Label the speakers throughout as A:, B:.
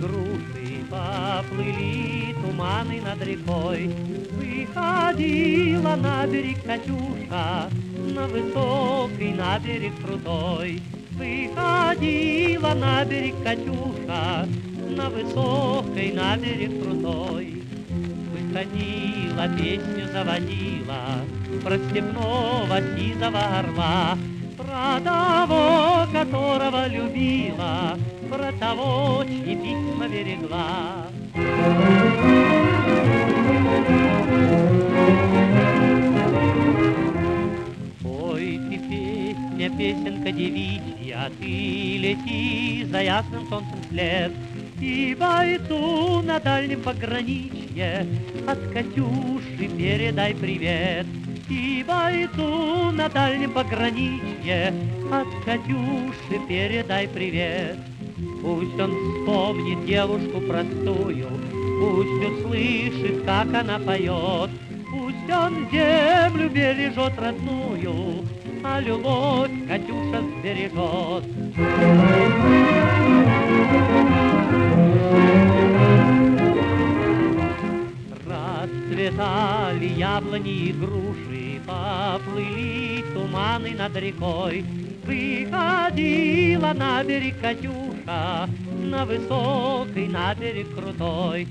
A: груши, поплыли туманы над рекой. Выходила на берег Катюша, на высокий, на берег крутой. Выходила на берег Катюша, на высокий, на берег крутой. Выходила, песню заводила про степного сизого орла, про того, которого любила, про того, чьи письма берегла. Ой, ты песня, песенка девичья, ты лети за ясным солнцем вслед, и бойцу на дальнем пограничье от Катюши передай привет. И бойцу на дальнем пограничье от Катюши передай привет. Пусть он вспомнит девушку простую, пусть услышит, как она поет. Пусть он землю бережет родную, а любовь Катюша сбережет. Расцветали яблони и груши, поплыли туманы над рекой. Выходила на берег Катюша, на высокий, на берег крутой.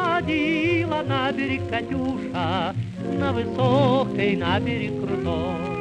A: Выходила на берег Катюша, на высокий, на берег крутой.